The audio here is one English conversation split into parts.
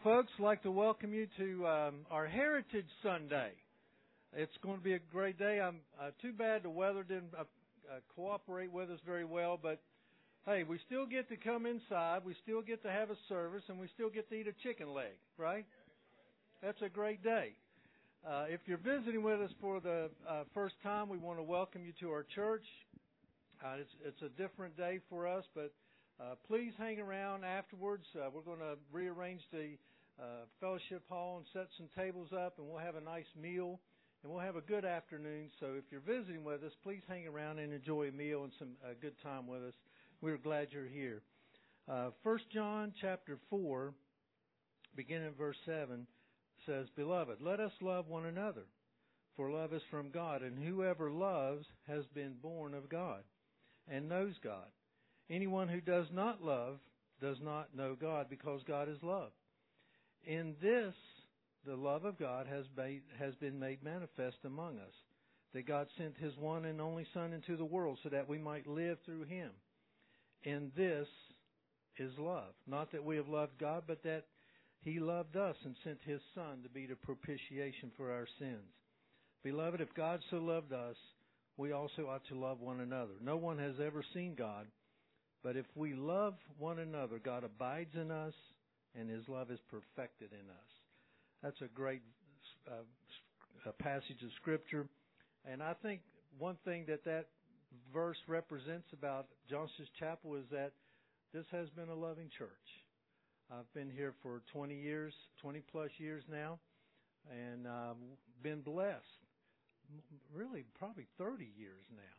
folks. I'd like to welcome you to our Heritage Sunday. It's going to be a great day. Too bad the weather didn't cooperate with us very well, but hey, we still get to come inside, we still get to have a service, and we still get to eat a chicken leg, right? That's a great day. If you're visiting with us for the first time, we want to welcome you to our church. It's a different day for us, but please hang around afterwards. We're going to rearrange the fellowship hall and set some tables up, and we'll have a nice meal, and we'll have a good afternoon. So if you're visiting with us, please hang around and enjoy a meal and some good time with us. We're glad you're here. 1 John chapter 4, beginning in verse 7, says, "Beloved, let us love one another, for love is from God, and whoever loves has been born of God and knows God. Anyone who does not love does not know God, because God is love. In this, the love of God has been made manifest among us, that God sent His one and only Son into the world so that we might live through Him. In this is love, not that we have loved God, but that He loved us and sent His Son to be the propitiation for our sins. Beloved, if God so loved us, we also ought to love one another. No one has ever seen God, but if we love one another, God abides in us, and His love is perfected in us." That's a great passage of Scripture. And I think one thing that verse represents about Johnston's Chapel is that this has been a loving church. I've been here for 20 plus years now, and been blessed. Really, probably 30 years now.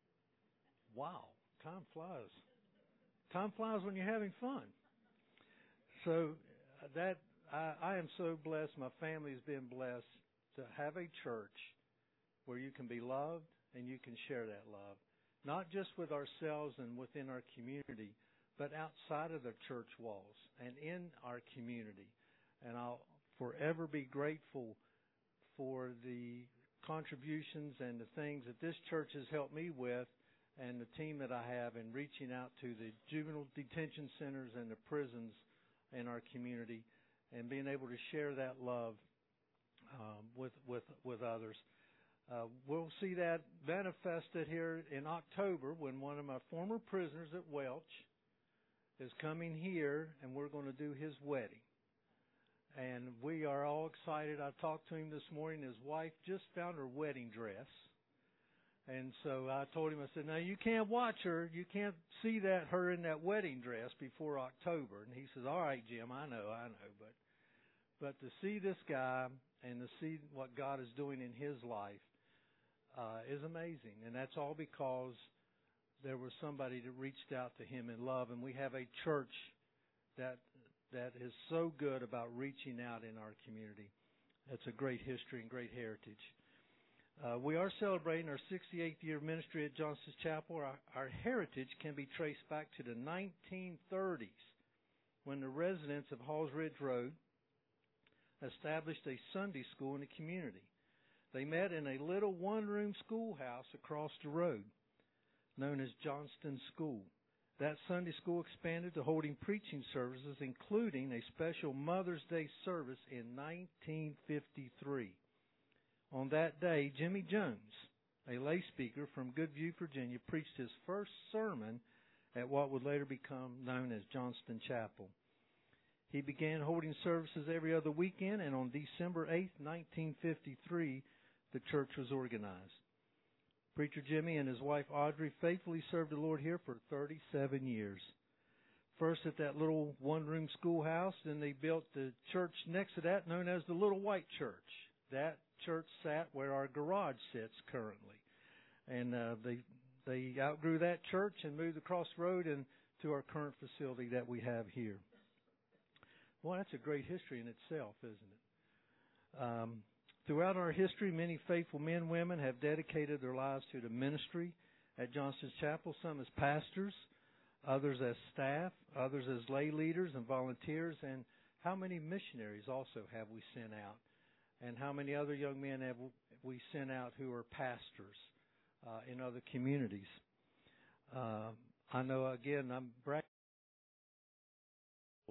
Wow, time flies. Time flies when you're having fun. So I am so blessed. My family has been blessed to have a church where you can be loved and you can share that love, not just with ourselves and within our community, but outside of the church walls and in our community. And I'll forever be grateful for the contributions and the things that this church has helped me with, and the team that I have in reaching out to the juvenile detention centers and the prisons in our community, and being able to share that love with others. We'll see that manifested here in October when one of my former prisoners at Welch is coming here, and we're going to do his wedding. And we are all excited. I talked to him this morning. His wife just found her wedding dress. And so I told him, I said, "Now you can't watch her. You can't see her in that wedding dress before October." And he says, "All right, Jim, I know. But to see this guy and to see what God is doing in his life is amazing. And that's all because there was somebody that reached out to him in love. And we have a church that is so good about reaching out in our community. That's a great history and great heritage. We are celebrating our 68th year of ministry at Johnston's Chapel. Our heritage can be traced back to the 1930s, when the residents of Halls Ridge Road established a Sunday school in the community. They met in a little one-room schoolhouse across the road, known as Johnston School. That Sunday school expanded to holding preaching services, including a special Mother's Day service in 1953. On that day, Jimmy Jones, a lay speaker from Goodview, Virginia, preached his first sermon at what would later become known as Johnston Chapel. He began holding services every other weekend, and on December 8, 1953, the church was organized. Preacher Jimmy and his wife Audrey faithfully served the Lord here for 37 years. First at that little one-room schoolhouse, then they built the church next to that, known as the Little White Church. That church sat where our garage sits currently. And they outgrew that church and moved across the road and to our current facility that we have here. Well, that's a great history in itself, isn't it? Throughout our history, many faithful men and women have dedicated their lives to the ministry at Johnston's Chapel, some as pastors, others as staff, others as lay leaders and volunteers. And how many missionaries also have we sent out? And how many other young men have we sent out who are pastors in other communities? I know, again, I'm bragging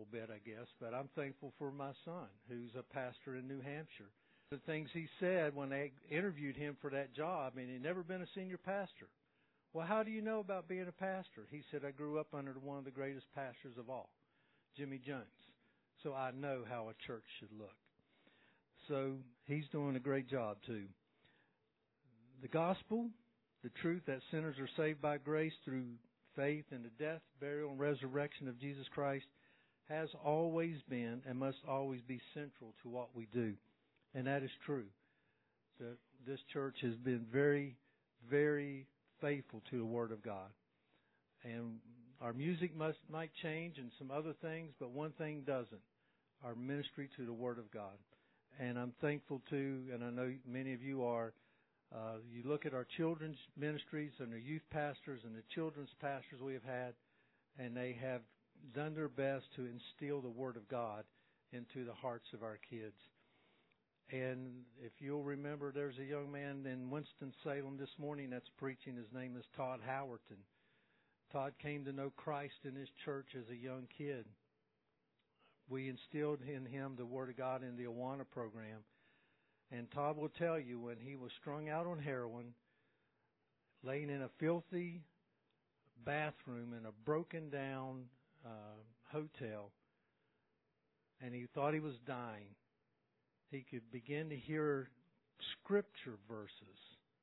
little bit, I guess, but I'm thankful for my son, who's a pastor in New Hampshire. The things he said when they interviewed him for that job, and he'd never been a senior pastor. Well, how do you know about being a pastor? He said, I grew up under one of the greatest pastors of all, Jimmy Jones. So I know how a church should look. So he's doing a great job too. The gospel, the truth that sinners are saved by grace through faith in the death, burial, and resurrection of Jesus Christ has always been and must always be central to what we do. And that is true. This church has been very, very faithful to the Word of God. And our music might change and some other things, but one thing doesn't. Our ministry to the Word of God. And I'm thankful too, and I know many of you are, you look at our children's ministries and the youth pastors and the children's pastors we have had, and they have done their best to instill the Word of God into the hearts of our kids. And if you'll remember, there's a young man in Winston-Salem this morning that's preaching. His name is Todd Howerton. Todd came to know Christ in his church as a young kid. We instilled in him the Word of God in the Awana program. And Todd will tell you when he was strung out on heroin, laying in a filthy bathroom in a broken down hotel, and he thought he was dying, he could begin to hear scripture verses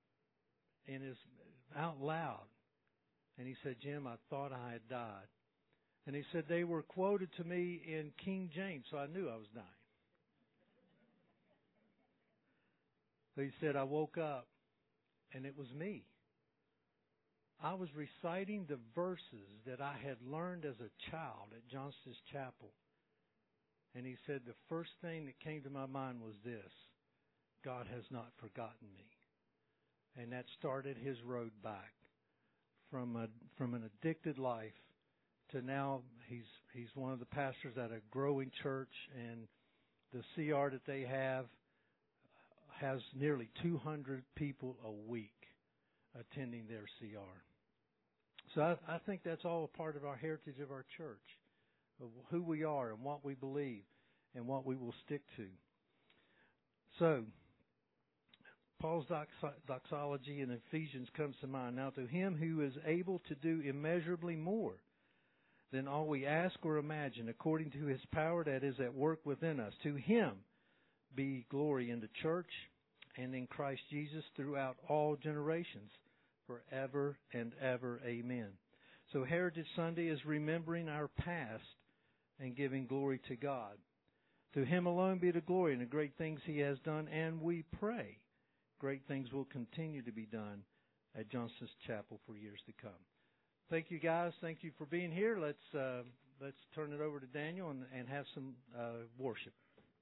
out loud. And he said, Jim, I thought I had died. And he said they were quoted to me in King James, so I knew I was dying. So he said, I woke up, and it was me. I was reciting the verses that I had learned as a child at Johnston's Chapel. And he said, the first thing that came to my mind was this: God has not forgotten me. And that started his road back from an addicted life to now he's one of the pastors at a growing church, and the CR that they have has nearly 200 people a week attending their CR. So I think that's all a part of our heritage of our church, of who we are and what we believe and what we will stick to. So, Paul's doxology in Ephesians comes to mind. Now, to him who is able to do immeasurably more than all we ask or imagine, according to his power that is at work within us, to him be glory in the church and in Christ Jesus throughout all generations, forever and ever. Amen. So Heritage Sunday is remembering our past and giving glory to God. To him alone be the glory and the great things he has done, and we pray great things will continue to be done at Johnston's Chapel for years to come. Thank you, guys. Thank you for being here. Let's turn it over to Daniel and have some worship.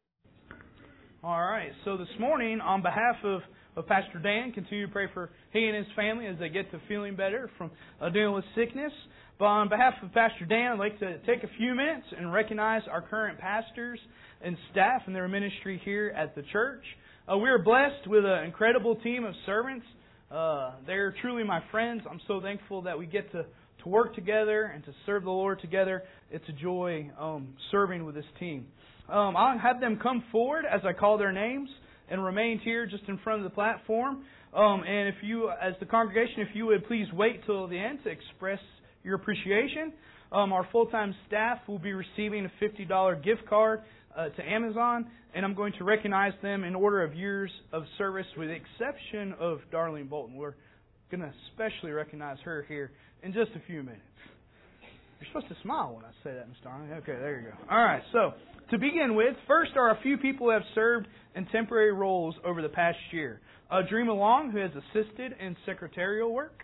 All right. So this morning, on behalf of Pastor Dan, continue to pray for he and his family as they get to feeling better from dealing with sickness. But on behalf of Pastor Dan, I'd like to take a few minutes and recognize our current pastors and staff and their ministry here at the church. We are blessed with an incredible team of servants. They're truly my friends. I'm so thankful that we get to work together and to serve the Lord together. It's a joy serving with this team. I'll have them come forward as I call their names and remain here just in front of the platform. And if you, as the congregation, if you would please wait till the end to express your appreciation. Our full-time staff will be receiving a $50 gift card to Amazon, and I'm going to recognize them in order of years of service, with the exception of Darlene Bolton. We're going to especially recognize her here in just a few minutes. You're supposed to smile when I say that, Ms. Darlene. Okay, there you go. All right, so to begin with, first are a few people who have served in temporary roles over the past year. Dreama Long, who has assisted in secretarial work.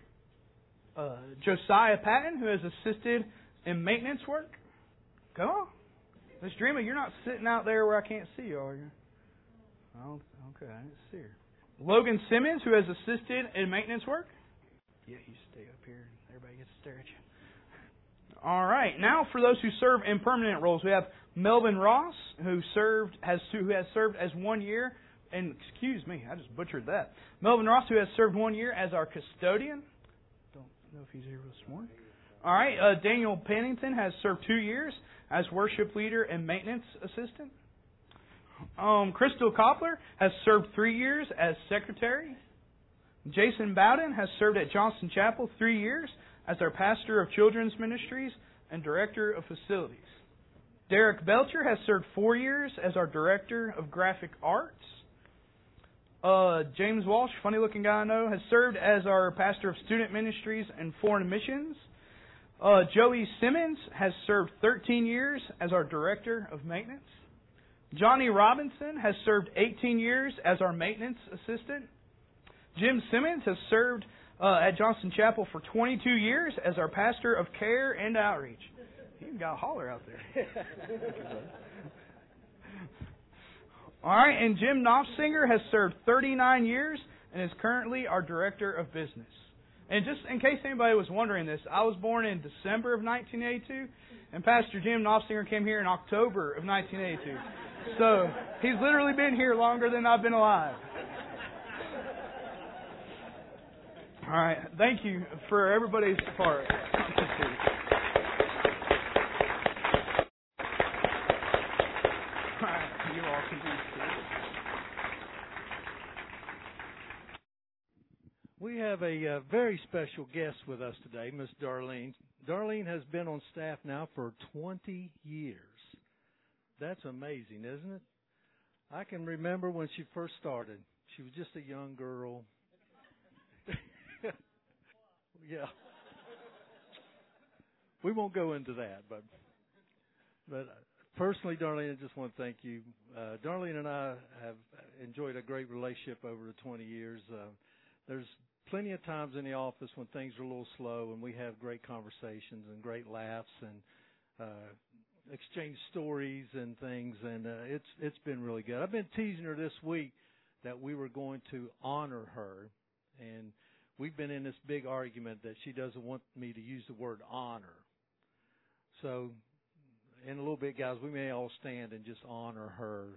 Josiah Patton, who has assisted in maintenance work. Come on. Miss Dreama, you're not sitting out there where I can't see you, are you? Oh, okay, I didn't see her. Logan Simmons, who has assisted in maintenance work. Yeah, you stay up here. Everybody gets to stare at you. All right. Now for those who serve in permanent roles, we have Melvin Ross, who has served as 1 year. And excuse me, I just butchered that. Melvin Ross, who has served 1 year as our custodian. Don't know if he's here this morning. All right. Daniel Pennington has served 2 years as worship leader and maintenance assistant. Crystal Koppler has served 3 years as secretary. Jason Bowden has served at Johnston Chapel 3 years as our pastor of children's ministries and director of facilities. Derek Belcher has served 4 years as our director of graphic arts. James Walsh, funny looking guy I know, has served as our pastor of student ministries and foreign missions. Joey Simmons has served 13 years as our director of maintenance. Johnny Robinson has served 18 years as our maintenance assistant. Jim Simmons has served at Johnston Chapel for 22 years as our pastor of care and outreach. You got a holler out there. All right, and Jim Knopfsinger has served 39 years and is currently our director of business. And just in case anybody was wondering this, I was born in December of 1982, and Pastor Jim Knopfsinger came here in October of 1982. So he's literally been here longer than I've been alive. All right. Thank you for everybody's support. All right. You all can be seated. We have a very special guest with us today, Miss Darlene. Darlene has been on staff now for 20 years. That's amazing, isn't it? I can remember when she first started. She was just a young girl. Yeah. We won't go into that, but personally, Darlene, I just want to thank you. Darlene and I have enjoyed a great relationship over the 20 years. There's plenty of times in the office when things are a little slow, and we have great conversations and great laughs and exchange stories and things, and it's been really good. I've been teasing her this week that we were going to honor her, and we've been in this big argument that she doesn't want me to use the word honor. So in a little bit, guys, we may all stand and just honor her.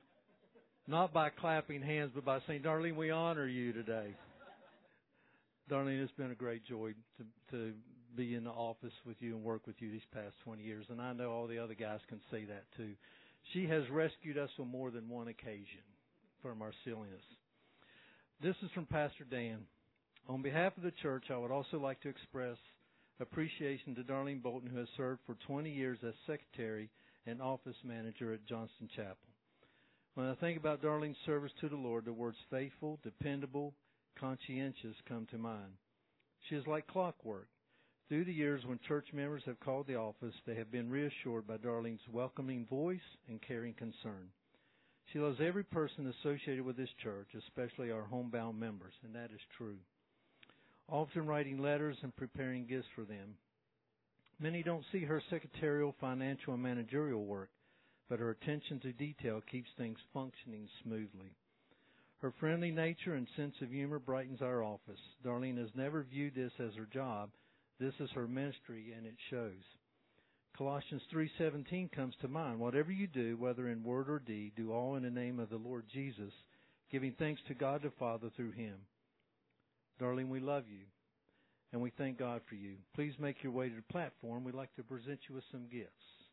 Not by clapping hands, but by saying, Darlene, we honor you today. Darlene, it's been a great joy to be in the office with you and work with you these past 20 years, and I know all the other guys can say that too. She has rescued us on more than one occasion from our silliness. This is from Pastor Dan. On behalf of the church, I would also like to express appreciation to Darlene Bolton, who has served for 20 years as secretary and office manager at Johnston Chapel. When I think about Darlene's service to the Lord, the words faithful, dependable, conscientious come to mind. She is like clockwork. Through the years when church members have called the office, they have been reassured by Darlene's welcoming voice and caring concern. She loves every person associated with this church, especially our homebound members, and that is true. Often writing letters and preparing gifts for them. Many don't see her secretarial, financial, and managerial work, but her attention to detail keeps things functioning smoothly. Her friendly nature and sense of humor brightens our office. Darlene has never viewed this as her job. This is her ministry, and it shows. Colossians 3:17 comes to mind. Whatever you do, whether in word or deed, do all in the name of the Lord Jesus, giving thanks to God the Father through Him. Darlene, we love you, and we thank God for you. Please make your way to the platform. We'd like to present you with some gifts.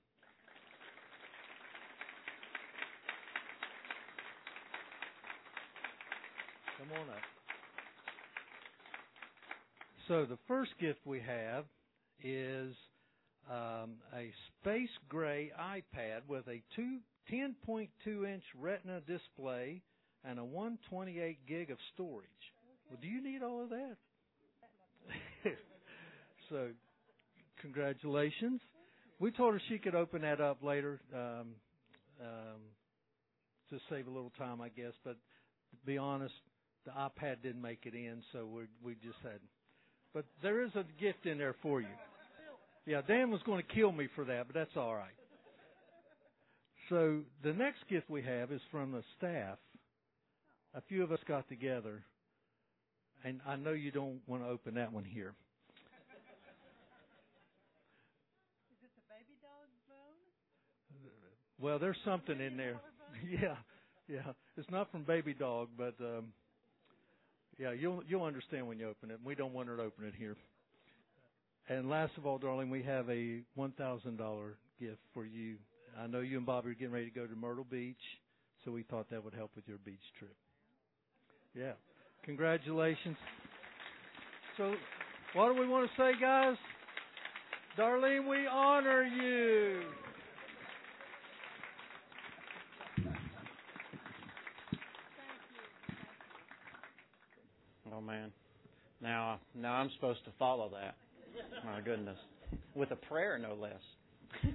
Come on up. So the first gift we have is a space gray iPad with a 10.2-inch Retina display and a 128 gig of storage. Well, do you need all of that? So, congratulations. We told her she could open that up later to save a little time, I guess. But to be honest, the iPad didn't make it in, so we just had. But there is a gift in there for you. Yeah, Dan was going to kill me for that, but that's all right. So the next gift we have is from the staff. A few of us got together, and I know you don't want to open that one here. Is it the baby dog bone? Well, there's something in there. Yeah. It's not from Baby Dog, but yeah, you'll understand when you open it. We don't want her to open it here. And last of all, darling, we have a $1,000 gift for you. I know you and Bobby are getting ready to go to Myrtle Beach, so we thought that would help with your beach trip. Yeah. Congratulations. So what do we want to say, guys? Darlene, we honor you. Oh, man. Now I'm supposed to follow that. My goodness. With a prayer, no less.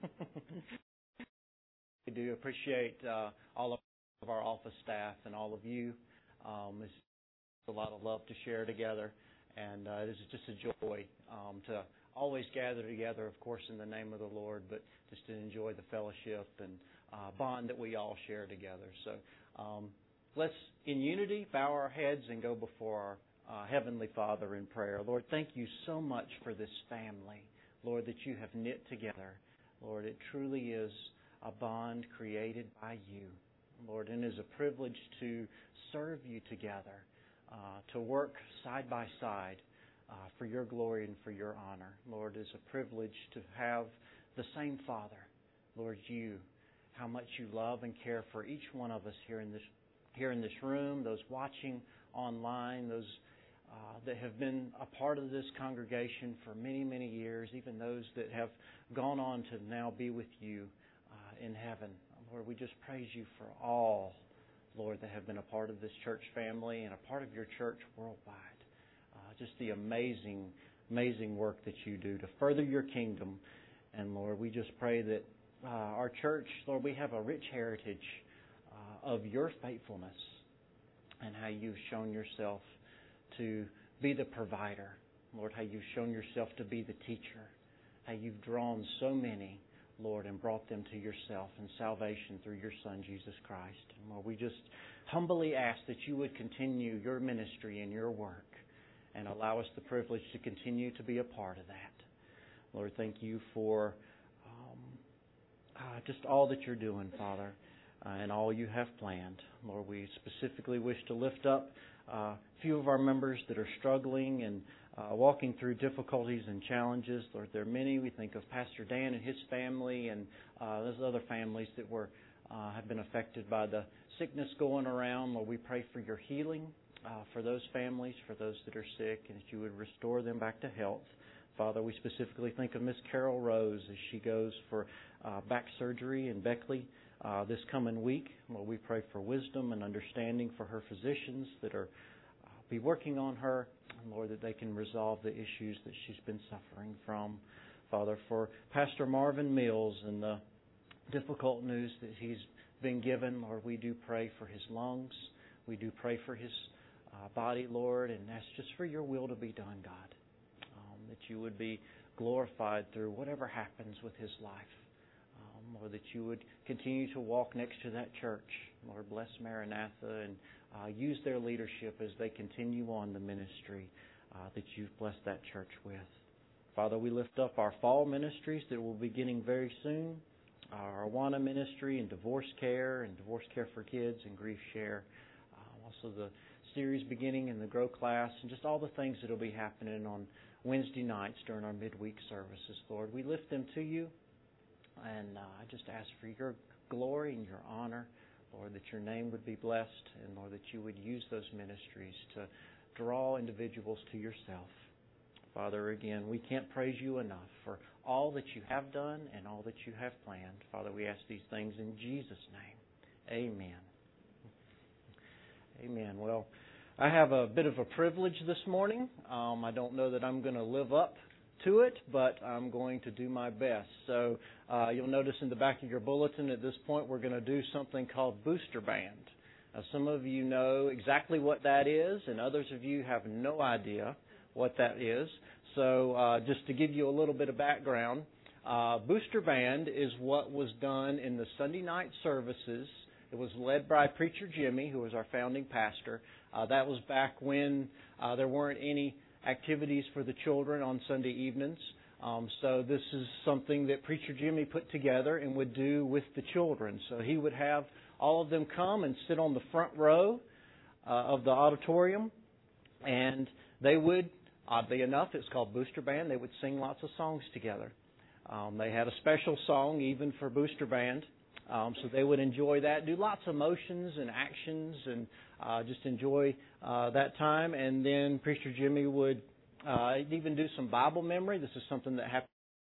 We do appreciate all of our office staff and all of you. It's a lot of love to share together, and it is just a joy to always gather together, of course, in the name of the Lord, but just to enjoy the fellowship and bond that we all share together. So let's, in unity, bow our heads and go before our Heavenly Father in prayer. Lord, thank you so much for this family, Lord, that you have knit together. Lord, it truly is a bond created by you, Lord, and it is a privilege to serve you together, to work side by side for your glory and for your honor. Lord, it is a privilege to have the same Father, Lord, you, how much you love and care for each one of us here in this room, those watching online, those that have been a part of this congregation for many, many years, even those that have gone on to now be with you in heaven. Lord, we just praise you for all, Lord, that have been a part of this church family and a part of your church worldwide. Just the amazing, amazing work that you do to further your kingdom. And Lord, we just pray that our church, Lord, we have a rich heritage of your faithfulness and how you've shown yourself to be the provider. Lord, how you've shown yourself to be the teacher. How you've drawn so many, Lord, and brought them to yourself and salvation through your Son, Jesus Christ. And Lord, we just humbly ask that you would continue your ministry and your work and allow us the privilege to continue to be a part of that. Lord, thank you for just all that you're doing, Father, and all you have planned. Lord, we specifically wish to lift up a few of our members that are struggling and walking through difficulties and challenges. Lord, there are many. We think of Pastor Dan and his family and those other families that have been affected by the sickness going around. Lord, we pray for your healing for those families, for those that are sick, and that you would restore them back to health. Father, we specifically think of Miss Carol Rose as she goes for back surgery in Beckley this coming week. Lord, we pray for wisdom and understanding for her physicians that are be working on her, and Lord, that they can resolve the issues that she's been suffering from. Father, for Pastor Marvin Mills and the difficult news that he's been given, Lord, we do pray for his lungs. We do pray for his body, Lord, and ask just for your will to be done, God. That you would be glorified through whatever happens with his life. Lord, that you would continue to walk next to that church. Lord, bless Maranatha and use their leadership as they continue on the ministry that you've blessed that church with. Father, we lift up our fall ministries that will be beginning very soon. Our Awana ministry and divorce care for kids and grief share. Also the series beginning in the Grow class and just all the things that will be happening on Wednesday nights during our midweek services, Lord. We lift them to you, and I just ask for your glory and your honor, Lord, that your name would be blessed, and Lord, that you would use those ministries to draw individuals to yourself. Father, again, we can't praise you enough for all that you have done and all that you have planned. Father, we ask these things in Jesus' name. Amen. Amen. Well, I have a bit of a privilege this morning. I don't know that I'm going to live up to it, but I'm going to do my best. So you'll notice in the back of your bulletin at this point we're going to do something called Booster Band. Some of you know exactly what that is, and others of you have no idea what that is. So just to give you a little bit of background, Booster Band is what was done in the Sunday night services. It was led by Preacher Jimmy, who was our founding pastor. That was back when there weren't any activities for the children on Sunday evenings. So this is something that Preacher Jimmy put together and would do with the children. So he would have all of them come and sit on the front row of the auditorium, and they would Oddly enough, it's called Booster Band. They would sing lots of songs together. They had a special song even for Booster Band. So they would enjoy that, do lots of motions and actions, and just enjoy that time. And then Preacher Jimmy would even do some Bible memory. This is something that happened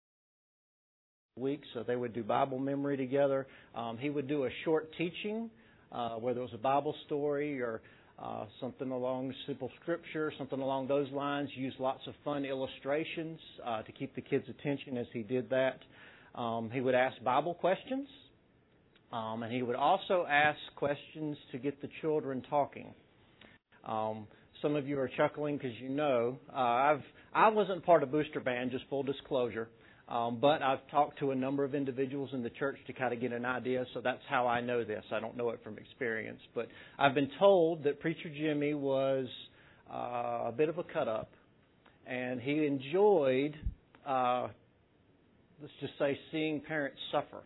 week, so they would do Bible memory together. He would do a short teaching, whether it was a Bible story or something along simple scripture, something along those lines. Use lots of fun illustrations to keep the kids' attention as he did that. He would ask Bible questions. And he would also ask questions to get the children talking. Some of you are chuckling because you know I wasn't part of Booster Band, just full disclosure, but I've talked to a number of individuals in the church to kind of get an idea, so that's how I know this. I don't know it from experience, but I've been told that Preacher Jimmy was a bit of a cut-up, and he enjoyed, let's just say, seeing parents suffer.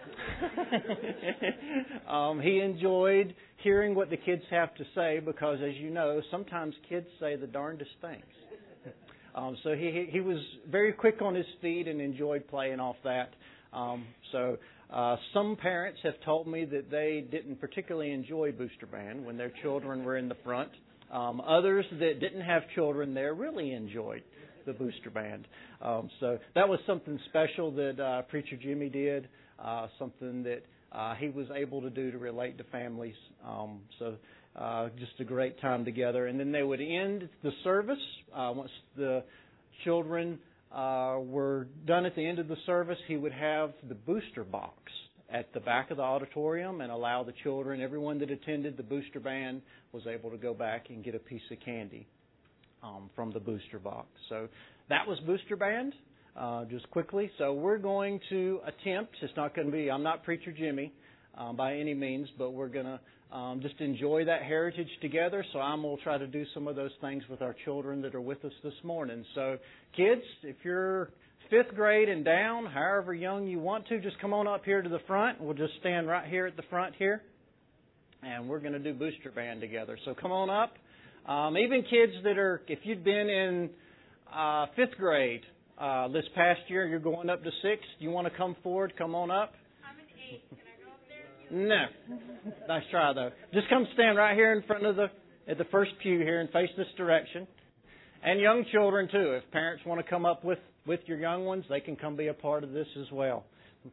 He enjoyed hearing what the kids have to say because, as you know, sometimes kids say the darndest things. So he was very quick on his feet and enjoyed playing off that. So some parents have told me that they didn't particularly enjoy Booster Band when their children were in the front. Others that didn't have children there really enjoyed the Booster Band. So that was something special that Preacher Jimmy did. Something that he was able to do to relate to families. So just a great time together. And then they would end the service. Once the children were done at the end of the service, he would have the booster box at the back of the auditorium and allow the children, everyone that attended the Booster Band, was able to go back and get a piece of candy from the booster box. So that was Booster Band. Just quickly. So we're going to attempt, it's not going to be, I'm not Preacher Jimmy by any means, but we're going to just enjoy that heritage together. So I'm going to try to do some of those things with our children that are with us this morning. So kids, if you're 5th grade and down, however young you want to, just come on up here to the front. We'll just stand right here at the front here. And we're going to do Booster Band together. So come on up. Even kids that are, if you'd been in 5th grade, this past year, you're going up to 6th. You want to come forward? Come on up. I'm an 8. Can I go up there? No. Nice try, though. Just come stand right here in front of at the first pew here and face this direction. And young children, too. If parents want to come up with your young ones, they can come be a part of this as well.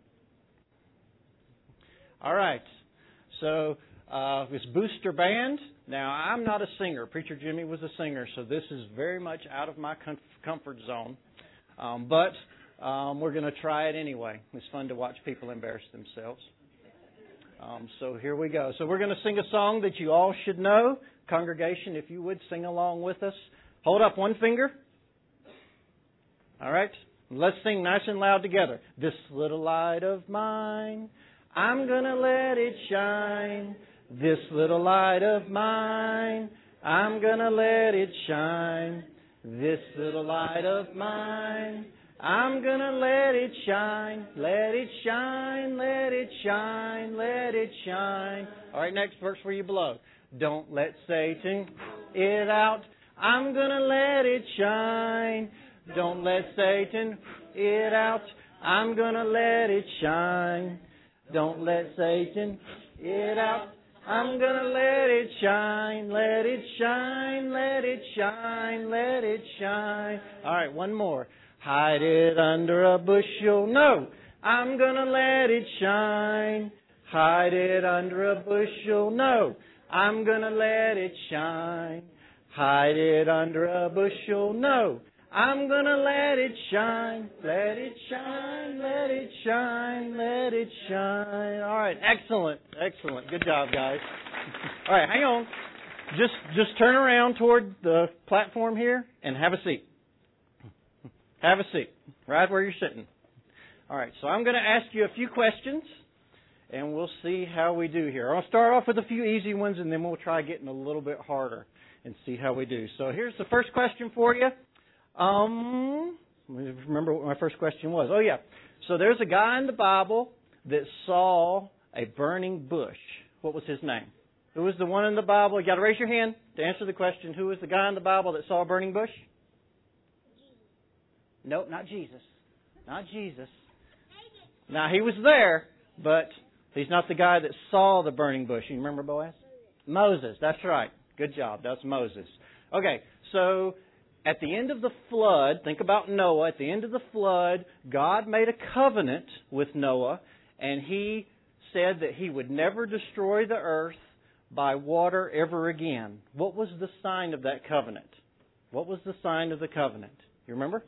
All right. So, this Booster Band. Now, I'm not a singer. Preacher Jimmy was a singer, so this is very much out of my comfort zone. But we're going to try it anyway. It's fun to watch people embarrass themselves. So here we go. So we're going to sing a song that you all should know. Congregation, if you would, sing along with us. Hold up one finger. All right. Let's sing nice and loud together. This little light of mine, I'm going to let it shine. This little light of mine, I'm going to let it shine. This little light of mine, I'm going to let it shine. Let it shine, let it shine, let it shine. All right, next verse for you below. Don't let Satan it out. I'm going to let it shine. Don't let Satan it out. I'm going to let it shine. Don't let Satan it out. I'm going to let it shine, let it shine, let it shine, let it shine. All right, one more. Hide it under a bushel. No, I'm going to let it shine. Hide it under a bushel. No, I'm going to let it shine. Hide it under a bushel. No, I'm going to let it shine. Let it shine, let it shine, let it shine. All right, excellent, excellent. Good job, guys. All right, hang on. Just turn around toward the platform here and have a seat. Have a seat, right where you're sitting. All right, so I'm going to ask you a few questions, and we'll see how we do here. I'll start off with a few easy ones, and then we'll try getting a little bit harder and see how we do. So here's the first question for you. Remember what my first question was. Oh, yeah. So there's a guy in the Bible that saw a burning bush. What was his name? Who was the one in the Bible? You got to raise your hand to answer the question. Who was the guy in the Bible that saw a burning bush? Nope, not Jesus. Not Jesus. Now, he was there, but he's not the guy that saw the burning bush. You remember Boaz? Moses, that's right. Good job. That's Moses. Okay, so at the end of the flood, think about Noah. At the end of the flood, God made a covenant with Noah, and He said that He would never destroy the earth by water ever again. What was the sign of that covenant? What was the sign of the covenant? You remember?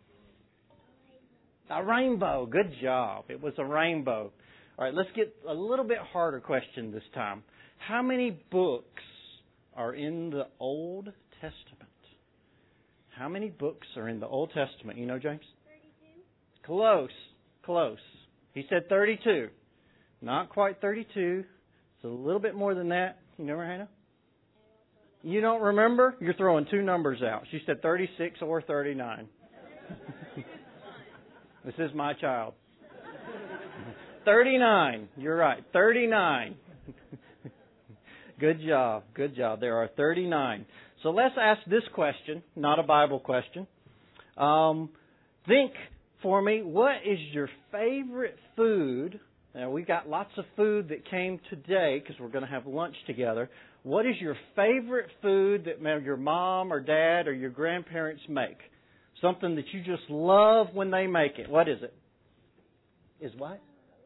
A rainbow. Good job. It was a rainbow. All right, let's get a little bit harder question this time. How many books are in the Old Testament? How many books are in the Old Testament? You know, James? 32. Close. He said 32. Not quite 32. It's a little bit more than that. You remember, Hannah? You don't remember? You're throwing two numbers out. She said 36 or 39. This is my child. 39. You're right. 39. Good job. There are 39. So let's ask this question, not a Bible question. Think for me, what is your favorite food? Now, we've got lots of food that came today because we're going to have lunch together. What is your favorite food that your mom or dad or your grandparents make? Something that you just love when they make it. What is it? Is what?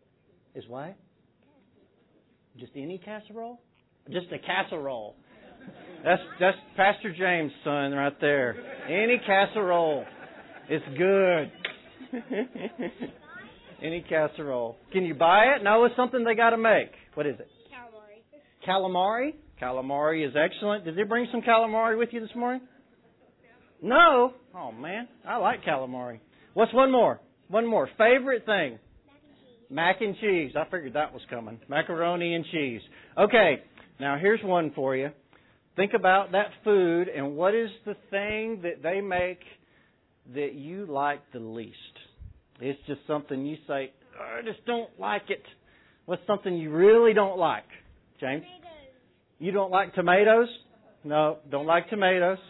Just any casserole? Just a casserole. That's Pastor James' son right there. Any casserole. It's good. Any casserole. Can you buy it? No, it's something they got to make. What is it? Calamari. Calamari is excellent. Did they bring some calamari with you this morning? No? Oh, man. I like calamari. What's one more? One more. Favorite thing? Mac and cheese. I figured that was coming. Macaroni and cheese. Okay. Now, here's one for you. Think about that food and what is the thing that they make that you like the least? It's just something you say, I just don't like it. What's something you really don't like? James? Tomatoes. You don't like tomatoes? No, don't like tomatoes.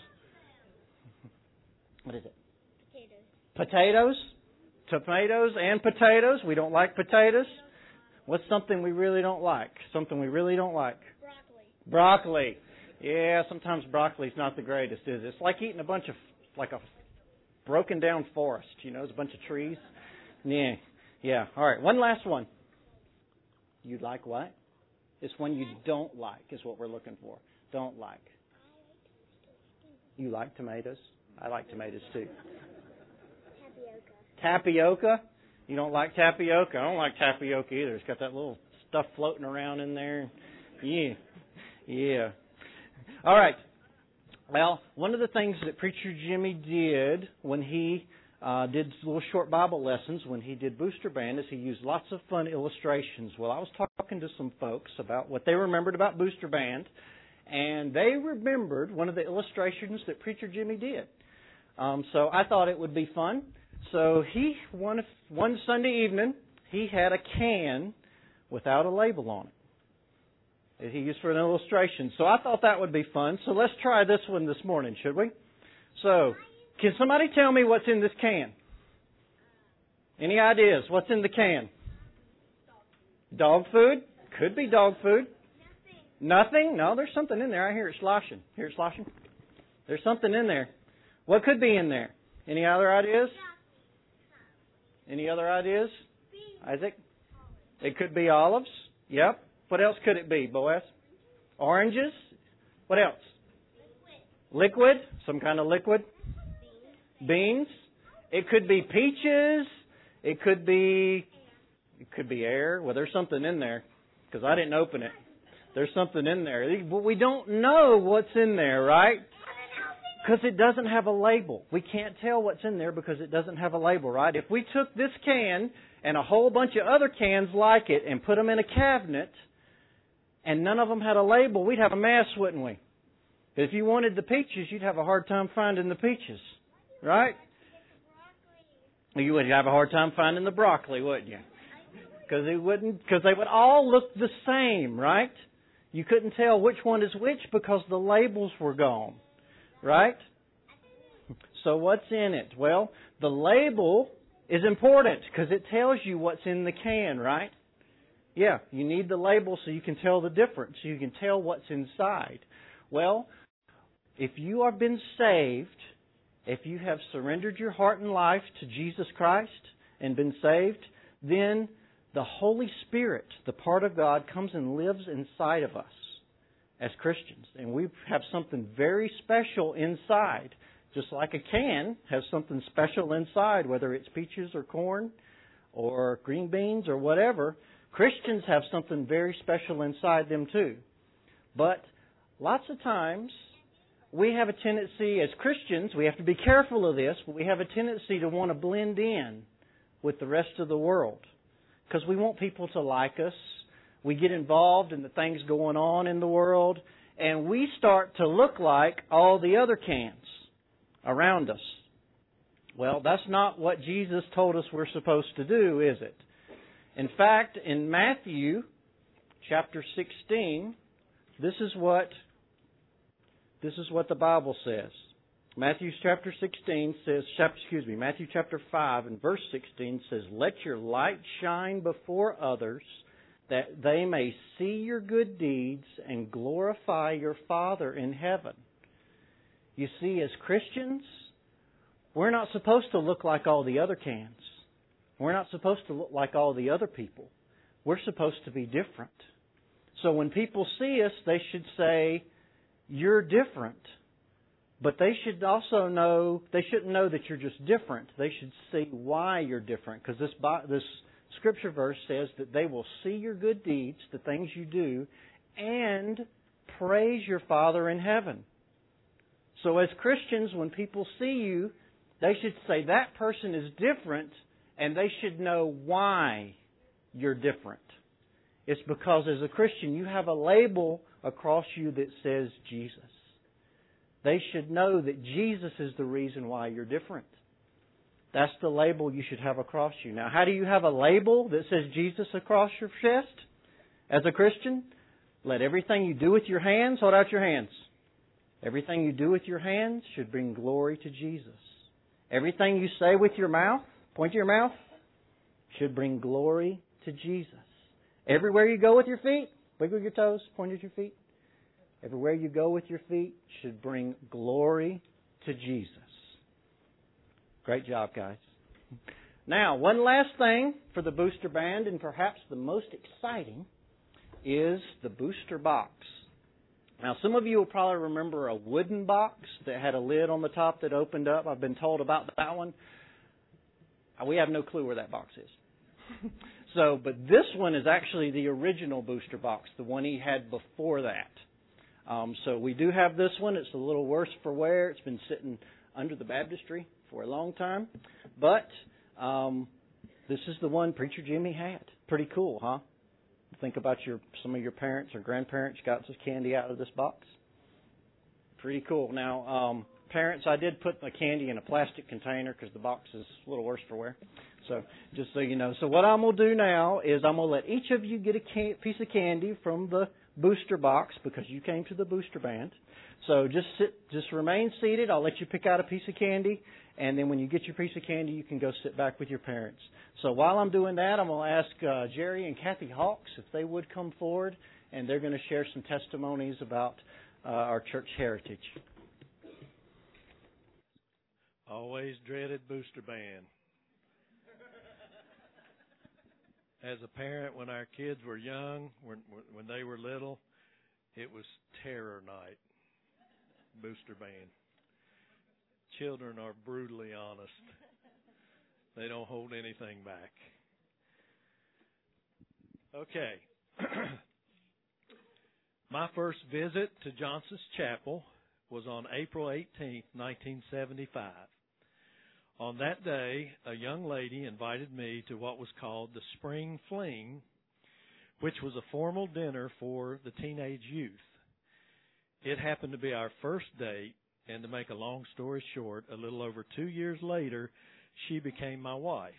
What is it? Potatoes. Tomatoes and potatoes. We don't like potatoes. What's something we really don't like? Something we really don't like? Broccoli. Yeah, sometimes broccoli's not the greatest, is it? It's like eating a broken down forest. You know, it's a bunch of trees. Yeah. All right, one last one. You like what? It's one you don't like is what we're looking for. Don't like. You like tomatoes? I like tomatoes too. Tapioca? You don't like tapioca? I don't like tapioca either. It's got that little stuff floating around in there. Yeah. All right. Well, one of the things that Preacher Jimmy did when he did little short Bible lessons, when he did Booster Band, is he used lots of fun illustrations. Well, I was talking to some folks about what they remembered about Booster Band, and they remembered one of the illustrations that Preacher Jimmy did. So I thought it would be fun. So one Sunday evening, he had a can without a label on it that he used for an illustration. So I thought that would be fun. So let's try this one this morning, should we? So, can somebody tell me what's in this can? Any ideas? What's in the can? Dog food? Could be dog food. Nothing? No, there's something in there. I hear it sloshing. Hear it sloshing? There's something in there. What could be in there? Any other ideas? Any other ideas? Isaac? It could be olives. Yep. What else could it be, Boaz? Oranges. What else? Liquid. Some kind of liquid. Beans. It could be peaches. It could be air. Well, there's something in there because I didn't open it. There's something in there. But we don't know what's in there, right? Because it doesn't have a label. We can't tell what's in there because it doesn't have a label, right? If we took this can and a whole bunch of other cans like it and put them in a cabinet and none of them had a label, we'd have a mess, wouldn't we? If you wanted the peaches, you'd have a hard time finding the peaches, right? You would have a hard time finding the broccoli, wouldn't you? Because they would all look the same, right? You couldn't tell which one is which because the labels were gone. Right? So what's in it? Well, the label is important because it tells you what's in the can, right? Yeah, you need the label so you can tell the difference, so you can tell what's inside. Well, if you have been saved, if you have surrendered your heart and life to Jesus Christ and been saved, then the Holy Spirit, the part of God, comes and lives inside of us as Christians. And we have something very special inside. Just like a can has something special inside, whether it's peaches or corn or green beans or whatever. Christians have something very special inside them too. But lots of times we have a tendency as Christians, we have to be careful of this, but we have a tendency to want to blend in with the rest of the world because we want people to like us. We get involved in the things going on in the world, and we start to look like all the other cans around us. Well, that's not what Jesus told us we're supposed to do, is it? In fact, in Matthew chapter 16, this is what the Bible says. Matthew chapter 16 says, Matthew chapter 5 and verse 16 says, "Let your light shine before others, that they may see your good deeds and glorify your Father in heaven." You see, as Christians, we're not supposed to look like all the other cans. We're not supposed to look like all the other people. We're supposed to be different. So when people see us, they should say, "You're different." But they should also know, they shouldn't know that you're just different. They should see why you're different. Because this Scripture verse says that they will see your good deeds, the things you do, and praise your Father in heaven. So as Christians, when people see you, they should say that person is different, and they should know why you're different. It's because as a Christian, you have a label across you that says Jesus. They should know that Jesus is the reason why you're different. That's the label you should have across you. Now, how do you have a label that says Jesus across your chest? As a Christian, let everything you do with your hands, hold out your hands. Everything you do with your hands should bring glory to Jesus. Everything you say with your mouth, point to your mouth, should bring glory to Jesus. Everywhere you go with your feet, wiggle your toes, point at your feet. Everywhere you go with your feet should bring glory to Jesus. Great job, guys. Now, one last thing for the Booster Band, and perhaps the most exciting, is the Booster Box. Now, some of you will probably remember a wooden box that had a lid on the top that opened up. I've been told about that one. We have no clue where that box is. But this one is actually the original Booster Box, the one he had before that. So we do have this one. It's a little worse for wear. It's been sitting under the baptistry for a long time. But this is the one Preacher Jimmy had. Pretty cool, huh? Think about some of your parents or grandparents got some candy out of this box. Pretty cool. Now, parents, I did put the candy in a plastic container because the box is a little worse for wear. So just so you know. So what I'm going to do now is I'm going to let each of you get a piece of candy from the Booster Box because you came to the Booster Band. So just remain seated. I'll let you pick out a piece of candy. And then when you get your piece of candy, you can go sit back with your parents. So while I'm doing that, I'm going to ask Jerry and Kathy Hawks if they would come forward, and they're going to share some testimonies about our church heritage. Always dreaded Booster Band. As a parent, when our kids were young, when they were little, it was terror night, Booster Band. Children are brutally honest. They don't hold anything back. Okay. My first visit to Johnson's Chapel was on April 18, 1975. On that day, a young lady invited me to what was called the Spring Fling, which was a formal dinner for the teenage youth. It happened to be our first date, and to make a long story short, a little over 2 years later, she became my wife.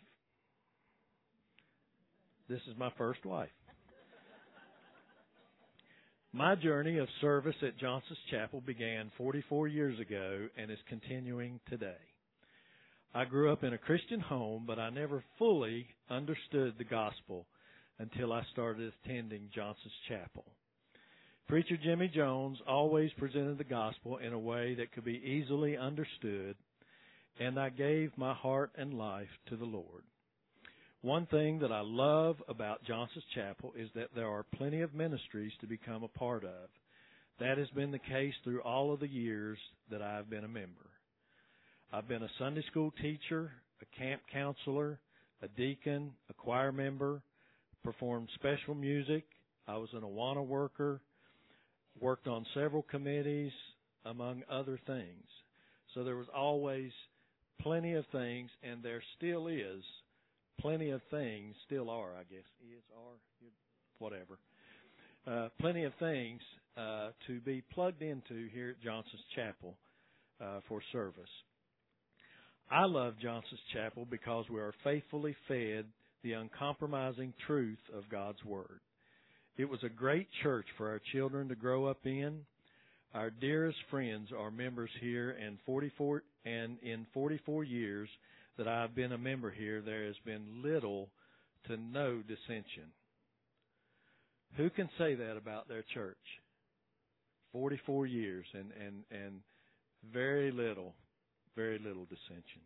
This is my first wife. My journey of service at Johnson's Chapel began 44 years ago and is continuing today. I grew up in a Christian home, but I never fully understood the gospel until I started attending Johnson's Chapel. Preacher Jimmy Jones always presented the gospel in a way that could be easily understood, and I gave my heart and life to the Lord. One thing that I love about Johnson's Chapel is that there are plenty of ministries to become a part of. That has been the case through all of the years that I have been a member. I've been a Sunday school teacher, a camp counselor, a deacon, a choir member, performed special music. I was an Awana worker, worked on several committees, among other things. So there was always plenty of things, and there still is plenty of things, still are, I guess, whatever. Plenty of things to be plugged into here at Johnson's Chapel for service. I love Johnson's Chapel because we are faithfully fed the uncompromising truth of God's Word. It was a great church for our children to grow up in. Our dearest friends are members here, and in 44 years that I've been a member here, there has been little to no dissension. Who can say that about their church? 44 years and very little dissension.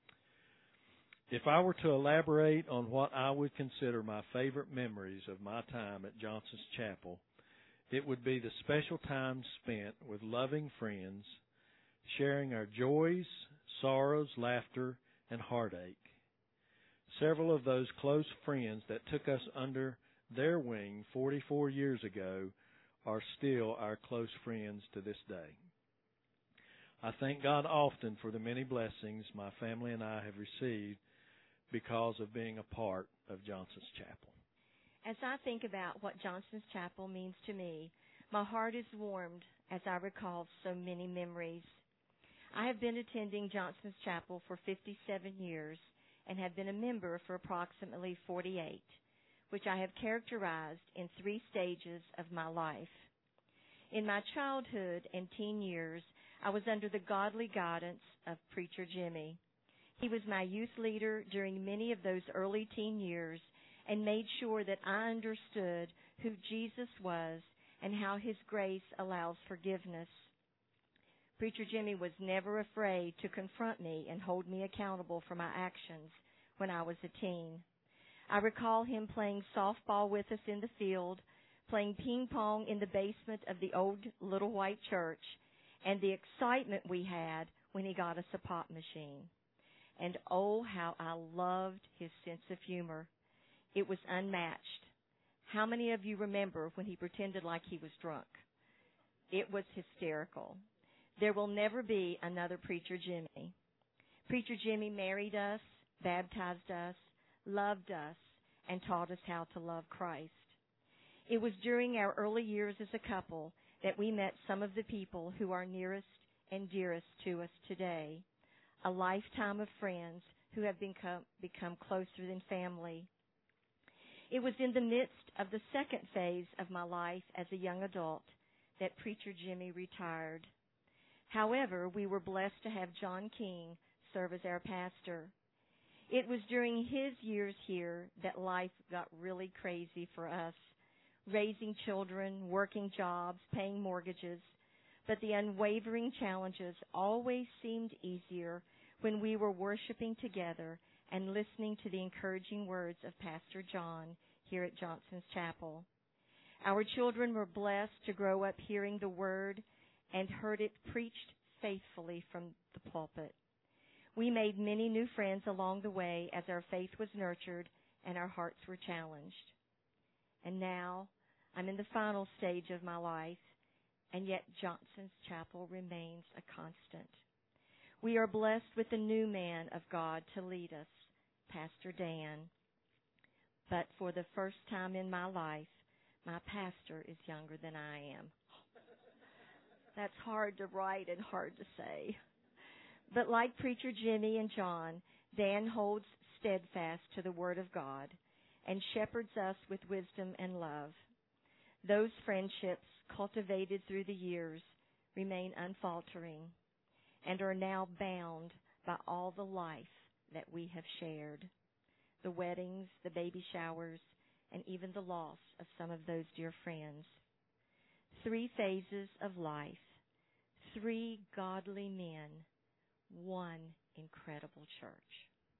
If I were to elaborate on what I would consider my favorite memories of my time at Johnson's Chapel, it would be the special time spent with loving friends, sharing our joys, sorrows, laughter, and heartache. Several of those close friends that took us under their wing 44 years ago are still our close friends to this day. I thank God often for the many blessings my family and I have received because of being a part of Johnson's Chapel. As I think about what Johnson's Chapel means to me, my heart is warmed as I recall so many memories. I have been attending Johnson's Chapel for 57 years and have been a member for approximately 48, which I have characterized in 3 stages of my life. In my childhood and teen years, I was under the godly guidance of Preacher Jimmy. He was my youth leader during many of those early teen years and made sure that I understood who Jesus was and how His grace allows forgiveness. Preacher Jimmy was never afraid to confront me and hold me accountable for my actions when I was a teen. I recall him playing softball with us in the field, playing ping pong in the basement of the old Little White Church, and the excitement we had when he got us a pop machine. And oh, how I loved his sense of humor. It was unmatched. How many of you remember when he pretended like he was drunk? It was hysterical. There will never be another Preacher Jimmy. Preacher Jimmy married us, baptized us, loved us, and taught us how to love Christ. It was during our early years as a couple that we met some of the people who are nearest and dearest to us today, a lifetime of friends who have become closer than family. It was in the midst of the second phase of my life as a young adult that Preacher Jimmy retired. However, we were blessed to have John King serve as our pastor. It was during his years here that life got really crazy for us, raising children, working jobs, paying mortgages. But the unwavering challenges always seemed easier when we were worshiping together and listening to the encouraging words of Pastor John here at Johnson's Chapel. Our children were blessed to grow up hearing the Word and heard it preached faithfully from the pulpit. We made many new friends along the way as our faith was nurtured and our hearts were challenged. And now I'm in the final stage of my life, and yet Johnson's Chapel remains a constant. We are blessed with a new man of God to lead us, Pastor Dan. But for the first time in my life, my pastor is younger than I am. That's hard to write and hard to say. But like Preacher Jimmy and John, Dan holds steadfast to the Word of God and shepherds us with wisdom and love. Those friendships cultivated through the years, remain unfaltering and are now bound by all the life that we have shared. The weddings, the baby showers, and even the loss of some of those dear friends. 3 phases of life, 3 godly men, 1 incredible church.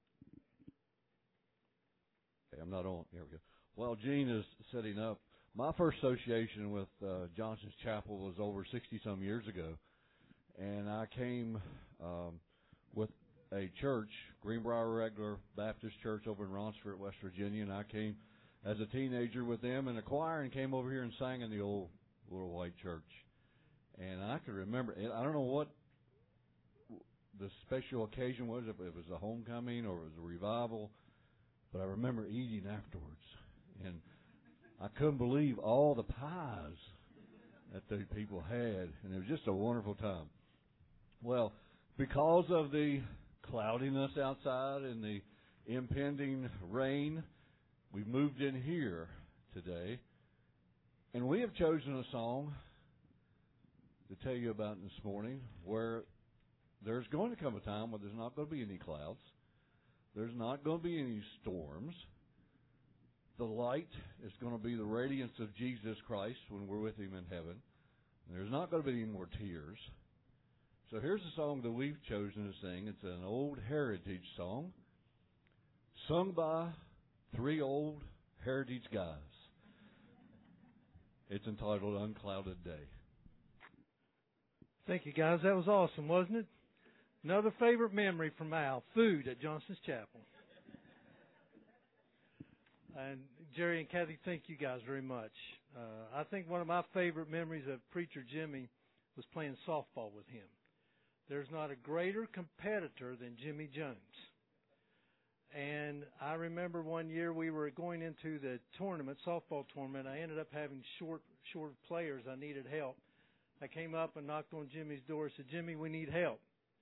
Okay, I'm not on. Here we go. While Gene is setting up, my first association with Johnson's Chapel was over 60-some years ago. And I came with a church, Greenbrier Regular Baptist Church over in Ronsford, West Virginia. And I came as a teenager with them in a choir and came over here and sang in the old little white church. And I can remember, I don't know what the special occasion was, if it was a homecoming or it was a revival, but I remember eating afterwards. And I couldn't believe all the pies that the people had, and it was just a wonderful time. Well, because of the cloudiness outside and the impending rain, we moved in here today, and we have chosen a song to tell you about this morning where there's going to come a time where there's not going to be any clouds. There's not going to be any storms. The light is going to be the radiance of Jesus Christ when we're with Him in heaven. There's not going to be any more tears. So here's a song that we've chosen to sing. It's an old heritage song sung by 3 old heritage guys. It's entitled Unclouded Day. Thank you, guys. That was awesome, wasn't it? Another favorite memory from Al, food at Johnson's Chapel. And Jerry and Kathy, thank you guys very much. I think one of my favorite memories of Preacher Jimmy was playing softball with him. There's not a greater competitor than Jimmy Jones. And I remember one year we were going into the tournament, softball tournament. I ended up having short players. I needed help. I came up and knocked on Jimmy's door and said, "Jimmy, we need help."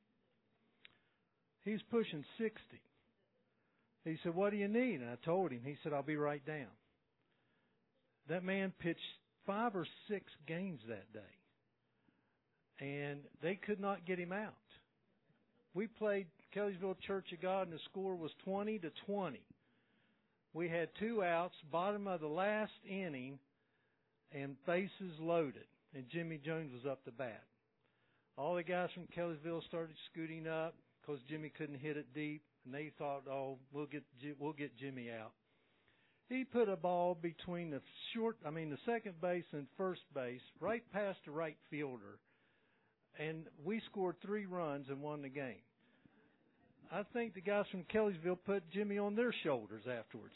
He's pushing 60. He said, "What do you need?" And I told him. He said, "I'll be right down." That man pitched 5 or 6 games that day. And they could not get him out. We played Kelleysville Church of God, and the score was 20-20. We had 2 outs, bottom of the last inning, and bases loaded. And Jimmy Jones was up to bat. All the guys from Kelleysville started scooting up because Jimmy couldn't hit it deep, and they thought, "Oh, we'll get Jimmy out." He put a ball between the second base and first base, right past the right fielder. And we scored 3 runs and won the game. I think the guys from Kelleysville put Jimmy on their shoulders afterwards.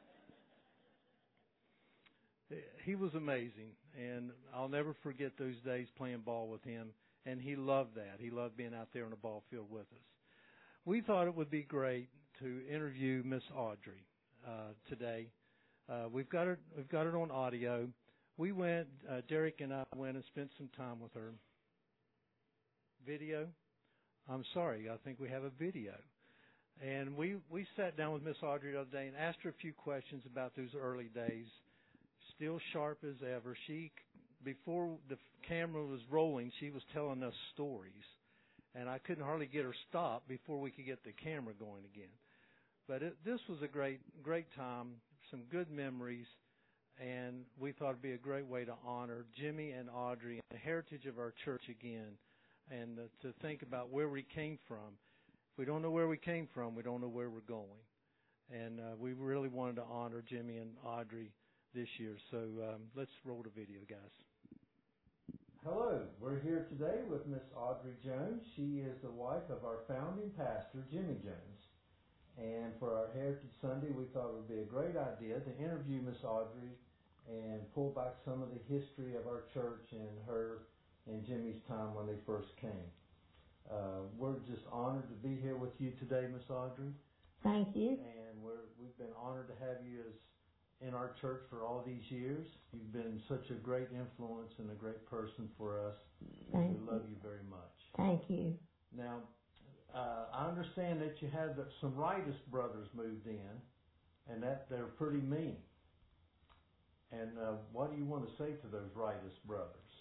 He was amazing, and I'll never forget those days playing ball with him, and he loved that. He loved being out there on the ball field with us. We thought it would be great to interview Miss Audrey today. We've got it on audio. We went, Derek and I went and spent some time with her. Video? I'm sorry, I think we have a video. And we sat down with Miss Audrey the other day and asked her a few questions about those early days. Still sharp as ever. Before the camera was rolling, she was telling us stories. And I couldn't hardly get her stopped before we could get the camera going again. But this was a great time, some good memories, and we thought it'd be a great way to honor Jimmy and Audrey and the heritage of our church again, and to think about where we came from. If we don't know where we came from, we don't know where we're going. And we really wanted to honor Jimmy and Audrey this year. So let's roll the video, guys. Hello, we're here today with Miss Audrey Jones. She is the wife of our founding pastor, Jimmy Jones. And for our Heritage Sunday, we thought it would be a great idea to interview Miss Audrey and pull back some of the history of our church and her and Jimmy's time when they first came. We're just honored to be here with you today, Miss Audrey. Thank you. And we've been honored to have you as in our church for all these years. You've been such a great influence and a great person for us. Thank we love you very much. Thank you. Now, I understand that you had some Rightus brothers moved in, and that they're pretty mean. And what do you want to say to those Rightus brothers?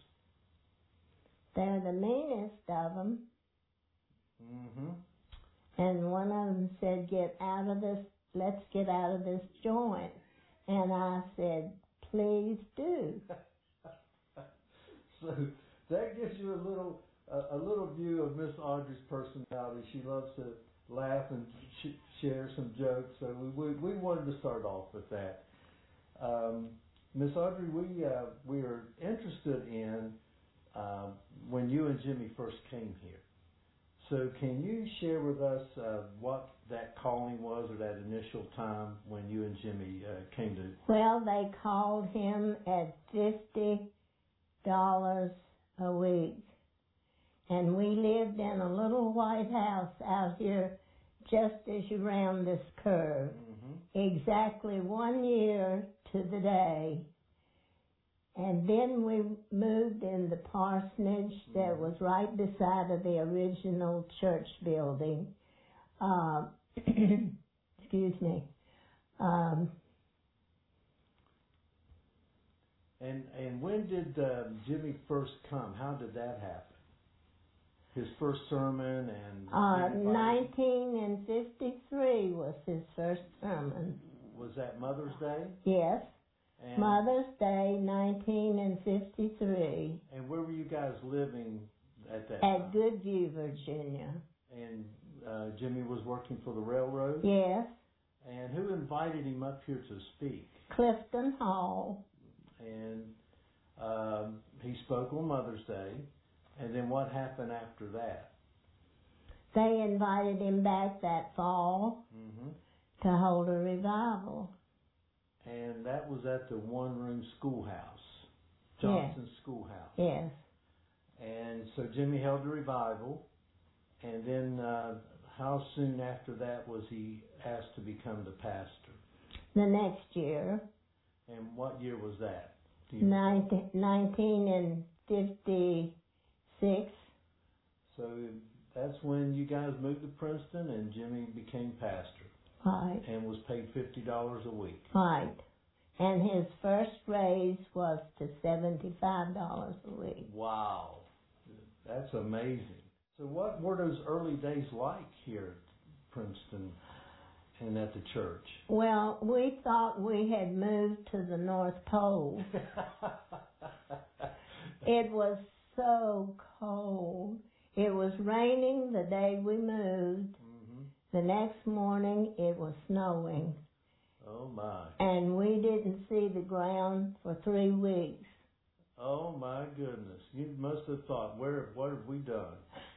They're the meanest of them. Mm-hmm. And one of them said, let's get out of this joint. And I said, please do. So that gives you a little view of Miss Audrey's personality. She loves to laugh and share some jokes. So we wanted to start off with that. Miss Audrey, we are interested in when you and Jimmy first came here. So can you share with us what that calling was, or that initial time when you and Jimmy came to? Well, they called him at $50 a week. And we lived in a little white house out here just as you round this curve. Mm-hmm. Exactly 1 year to the day. And then we moved in the parsonage that was right beside of the original church building. Excuse me. And when did Jimmy first come? How did that happen? His first sermon and... 1953 was his first sermon. Was that Mother's Day? Yes. And Mother's Day, 1953. And where were you guys living at that time? At Goodview, Virginia. And Jimmy was working for the railroad? Yes. And who invited him up here to speak? Clifton Hall. And he spoke on Mother's Day. And then what happened after that? They invited him back that fall to hold a revival. And that was at the one-room schoolhouse, Johnson's schoolhouse. Yes. And so Jimmy held a revival. And then how soon after that was he asked to become the pastor? The next year. And what year was that? 1956. So that's when you guys moved to Princeton and Jimmy became pastor. Right. And was paid $50 a week. Right. And his first raise was to $75 a week. Wow. That's amazing. So what were those early days like here at Princeton and at the church? Well, we thought we had moved to the North Pole. It was so cold. It was raining the day we moved. The next morning it was snowing. Oh my. And we didn't see the ground for 3 weeks. Oh my goodness. You must have thought, what have we done?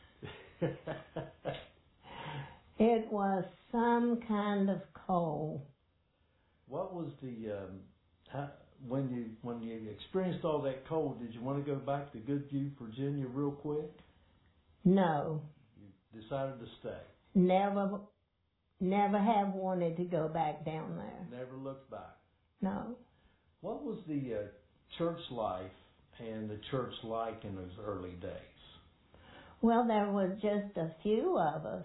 It was some kind of cold. What was when you experienced all that cold, did you want to go back to Goodview, Virginia real quick? No. You decided to stay? Never have wanted to go back down there. Never looked back? No. What was the church life and the church like in those early days? Well, there were just a few of us.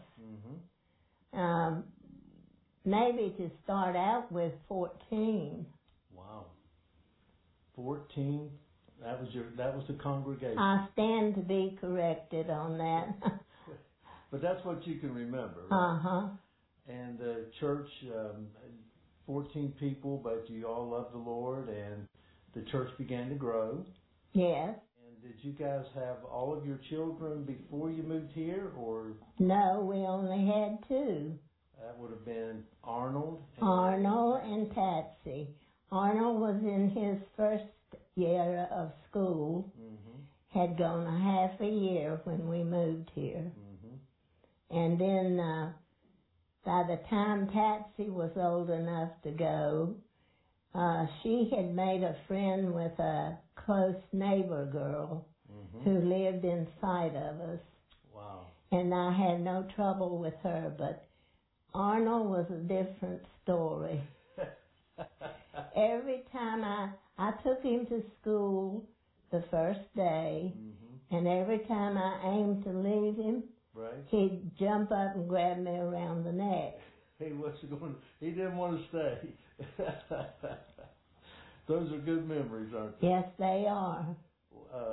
Maybe to start out with 14. Wow. 14? That was the congregation. I stand to be corrected on that. But that's what you can remember, right? Uh-huh. And the church, 14 people, but you all loved the Lord, and the church began to grow. Yes. And did you guys have all of your children before you moved here, or? No, we only had 2. That would have been Arnold and Patsy. Arnold was in his first year of school. Had gone a half a year when we moved here. And then by the time Patsy was old enough to go, she had made a friend with a close neighbor girl who lived in sight of us. Wow. And I had no trouble with her, but Arnold was a different story. Every time I took him to school the first day, and every time I aimed to leave him, he'd jump up and grab me around the neck. He didn't want to stay. Those are good memories, aren't they? Yes, they are.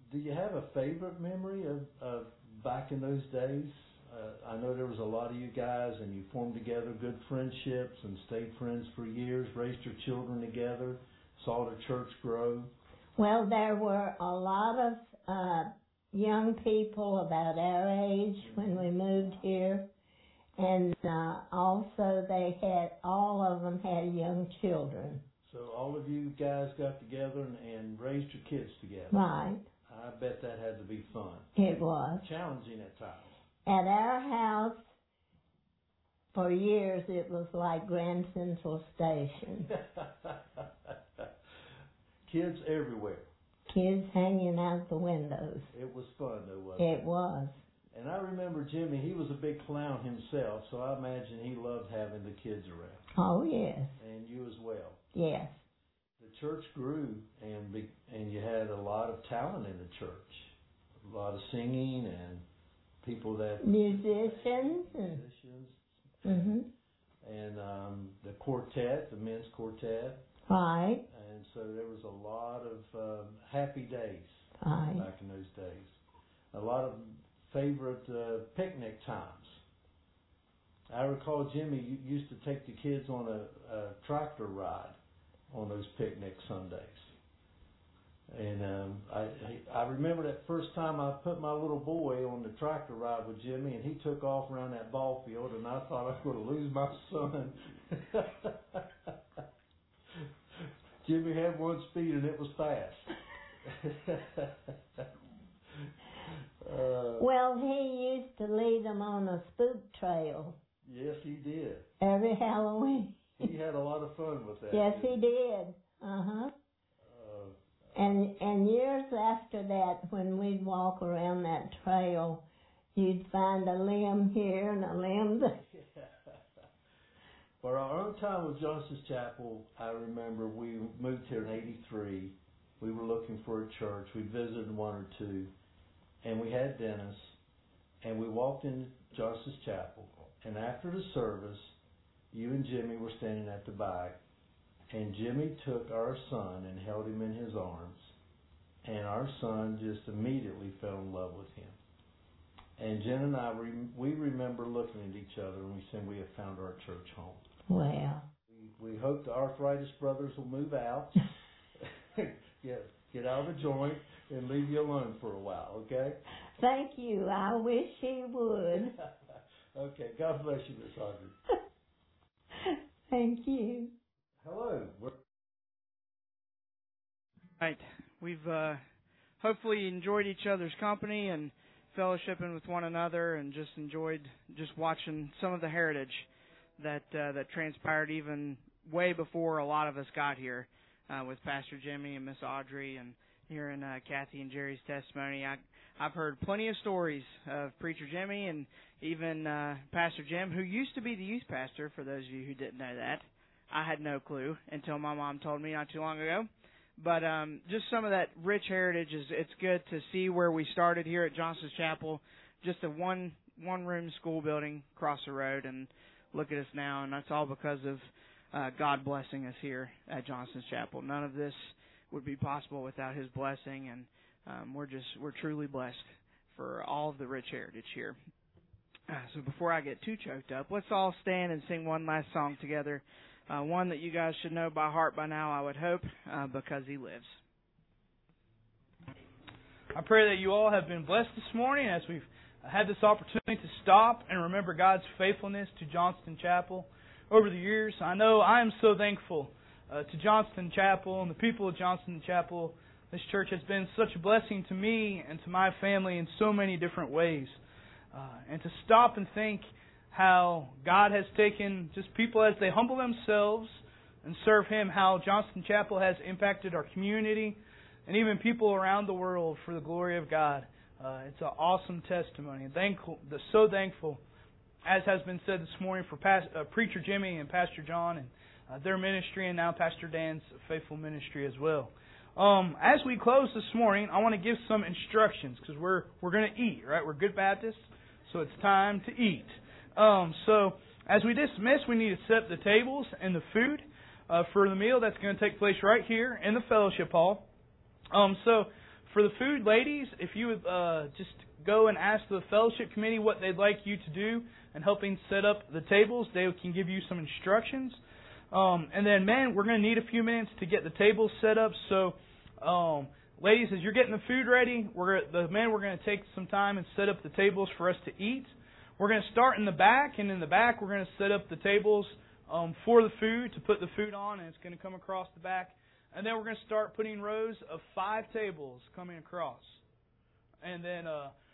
do you have a favorite memory of back in those days? I know there was a lot of you guys, and you formed together good friendships and stayed friends for years, raised your children together, saw the church grow. Well, there were a lot of young people about our age when we moved here, and also all of them had young children. So all of you guys got together and raised your kids together. Right. I bet that had to be fun. It was. Challenging at times. At our house, for years, it was like Grand Central Station. Kids everywhere. Kids hanging out the windows. It was fun, though, wasn't it? It was. And I remember Jimmy, he was a big clown himself, so I imagine he loved having the kids around. Oh, yes. And you as well. Yes. The church grew, and you had a lot of talent in the church. A lot of singing and people that... Musicians. Mm-hmm. And the quartet, the men's quartet. Right. And so there was a lot of happy days back in those days. A lot of favorite picnic times. I recall Jimmy used to take the kids on a tractor ride on those picnic Sundays. And I remember that first time I put my little boy on the tractor ride with Jimmy, and he took off around that ball field, and I thought I was going to lose my son. Jimmy had one speed, and it was fast. Well, he used to lead them on a spook trail. Yes, he did. Every Halloween. He had a lot of fun with that. Yes, he did. And years after that, when we'd walk around that trail, you'd find a limb here and a limb there. For our own time with Johnson's Chapel, I remember we moved here in '83. We were looking for a church. We visited one or two, and we had Dennis, and we walked into Johnson's Chapel. And after the service, you and Jimmy were standing at the back, and Jimmy took our son and held him in his arms, and our son just immediately fell in love with him. And Jen and I, we remember looking at each other and we said we have found our church home. Well. We hope the Arthritis Brothers will move out, get out of the joint, and leave you alone for a while, okay? Thank you. I wish he would. Okay. God bless you, Miss Audrey. Thank you. Hello. Right. We've hopefully enjoyed each other's company and fellowshipping with one another, and just enjoyed just watching some of the heritage that transpired even way before a lot of us got here, with Pastor Jimmy and Miss Audrey, and hearing Kathy and Jerry's testimony. I've heard plenty of stories of Preacher Jimmy and even Pastor Jim, who used to be the youth pastor, for those of you who didn't know that. I had no clue until my mom told me not too long ago. But just some of that rich heritage, it's good to see where we started here at Johnson's Chapel, just a one-room school building across the road, and look at us now, and that's all because of God blessing us here at Johnson's Chapel. None of this would be possible without His blessing, and we're truly blessed for all of the rich heritage here. So before I get too choked up, let's all stand and sing one last song together. One that you guys should know by heart by now, I would hope, because He lives. I pray that you all have been blessed this morning as we've had this opportunity to stop and remember God's faithfulness to Johnston Chapel over the years. I know I am so thankful to Johnston Chapel and the people of Johnston Chapel. This church has been such a blessing to me and to my family in so many different ways. And to stop and think how God has taken just people as they humble themselves and serve Him, how Johnston Chapel has impacted our community and even people around the world for the glory of God. It's an awesome testimony. And so thankful, as has been said this morning, for Preacher Jimmy and Pastor John and their ministry, and now Pastor Dan's faithful ministry as well. As we close this morning, I want to give some instructions, because we're going to eat, right? We're good Baptists, so it's time to eat. So as we dismiss, we need to set the tables and the food for the meal that's going to take place right here in the fellowship hall. So For the food, ladies, if you would just go and ask the fellowship committee what they'd like you to do in helping set up the tables, they can give you some instructions. And then, men, we're going to need a few minutes to get the tables set up. So, ladies, as you're getting the food ready, we're going to take some time and set up the tables for us to eat. We're going to start in the back, and in the back we're going to set up the tables for the food, to put the food on, and it's going to come across the back. And then we're going to start putting rows of 5 tables coming across. And then